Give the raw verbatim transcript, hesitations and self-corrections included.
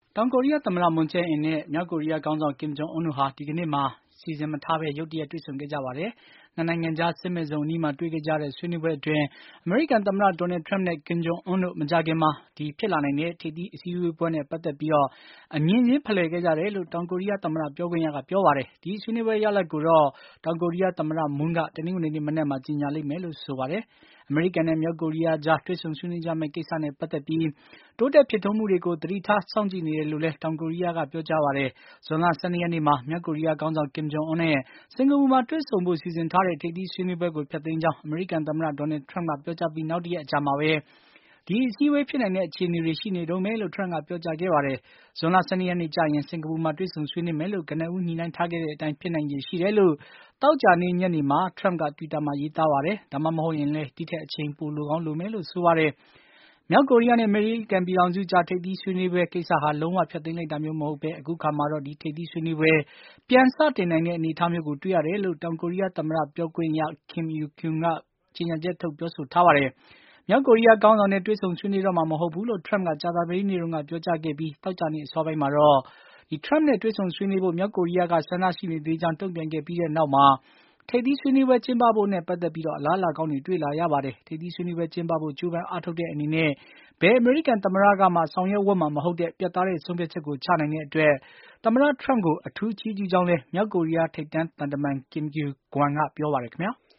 တောင်ကိုရီးယားသမ္မတ မွန်ဂျေအင်နဲ့ မြောက်ကိုရီးယားခေါင်းဆောင် ကင်ဂျုံအွန်းတို့ဟာ ဒီကနေ့မှာ စီစဉ်မထားဘဲ ရုတ်တရက် တွေ့ဆုံခဲ့ကြပါတယ်။ နှစ်နိုင်ငံကြား စစ်မဲ့ဇုံအနီးမှာ တွေ့ခဲ့ကြတဲ့ ဆွေးနွေးပွဲအတွင်း အမေရိကန်သမ္မတ Donald Trump နဲ့ ကင်ဂျုံအွန်းတို့ မကြာခင်မှာ ဖြစ်လာနိုင်တဲ့ ထိပ်သီးအစည်းအဝေးပွဲနဲ့ ပတ်သက်ပြီး အမြင်ချင်းဖလှယ်ခဲ့ကြတယ်လို့ တောင်ကိုရီးယားသမ္မတ ပြောခွင့်ရက ပြောပါတယ်။ ဒီဆွေးနွေးပွဲရလဒ်ကိုတော့ တောင်ကိုရီးယားသမ္မတ မွန်းက တနင်္ဂနွေနေ့မနက်မှာ ကြေညာလိမ့်မယ်လို့ ဆိုပါတယ်။ အမေရိကန်နဲ့ မြောက်ကိုရီးယားကြား တွေ့ဆုံဆွေးနွေးကြမယ့် ကိစ္စနဲ့ ပတ်သက်ပြီး တိုးတက်ဖြစ်ထွန်းမှုတွေကို သတိထား စောင့်ကြည့်နေတယ်လို့လည်း တောင်ကိုရီးယားက ပြောကြားပါတယ်။ ဇွန်လ ၁၂ ရက်နေ့မှာ မြောက်ကိုရီးယားခေါင်းဆောင် ကင်ဂျုံအွန်းနဲ့ စင်္ကာပူမှာ တွေ့ဆုံဖို့ စီစဉ်ထားတဲ့ ထိပ်သီးဆွေးနွေးပွဲကို ဖျက်သိမ်းကြောင်း အမေရိကန်သမ္မတ Donald Trump က ပြောကြားပြီး နောက်တရက်အကြာမှာပဲ ဒီအစည်းအဝေးဖြစ်နိုင်တဲ့ အခြေအနေတွေ ရှိနေတုန်းပဲလို့ Trump က ပြောကြားခဲ့ပါတယ်။ ဇွန်လ ၁၂ ရက်နေ့ကျရင် စင်္ကာပူမှာ တွေ့ဆုံဆွေးနွေးမယ်လို့ ကနဦး ညှိနှိုင်းထားခဲ့တဲ့အတိုင်း ဖြစ်နိုင်ခြေရှိတယ်လို့ သောကြာနေ့ညနေမှာ Trump က တွိတာမှာ ရေးသားပါတယ်။ ဒါမှမဟုတ်ရင်လည်း ဒီထက်အချိန် ပိုလိုကောင်းလိုမယ်လို့ ဆိုပါတယ်။ မြောက်ကိုရီးယားနဲ့ အမေရိကန်ပြည်ထောင်စုကြား ထိပ်သီးဆွေးနွေးပွဲကိစ္စဟာ လုံးဝဖျက်သိမ်းလိုက်တာမျိုး မဟုတ်ဘဲ အခုအခါမှာတော့ ဒီထိပ်သီးဆွေးနွေးပွဲ ပြန်စတင်နိုင်တဲ့ အနေအထားမျိုးကို တွေ့ရတယ်လို့ တောင်ကိုရီးယားသမ္မတ ပြောခွင့်ရ Kim Eui-kyeom က ကြေညာချက်ထုတ် ပြောဆိုထားပါတယ်။ မြောက်ကိုရီးယားခေါင်းဆောင်နဲ့ တွေ့ဆုံဆွေးနွေးတော့မှာ မဟုတ်ဘူးလို့ Trump က ကြာသပတေးနေ့တုန်းက ပြောကြားခဲ့ပြီး သောကြာနေ့ အစောပိုင်းမှာတော့ Trump နဲ့ တွေ့ဆုံဆွေးနွေးဖို့ မြောက်ကိုရီးယားက ဆန္ဒရှိနေသေးကြောင်း တုံ့ပြန်ခဲ့ပြီးနောက်မှာ ထိပ်သီးဆွေးနွေးပွဲ ကျင်းပဖို့နဲ့ ပတ်သက်ပြီး အလားအလာကောင်းတွေ တွေ့လာရပါတယ်။ ထိပ်သီးဆွေးနွေးပွဲ ကျင်းပဖို့ ကြိုးပမ်းအားထုတ်တဲ့အနေနဲ့ ဘယ်အမေရိကန်သမ္မတကမှ ဆောင်ရွက်ဝံ့မှာမဟုတ်တဲ့ ပြတ်သားတဲ့ ဆုံးဖြတ်ချက်ကို ချနိုင်တဲ့အတွက် သမ္မတ Trump ကို အထူးချီးကျူးကြောင်းလည်း မြောက်ကိုရီးယား ထိပ်တန်းသံတမန် Kim Kye Gwan က ပြောပါတယ်ခင်ဗျာ။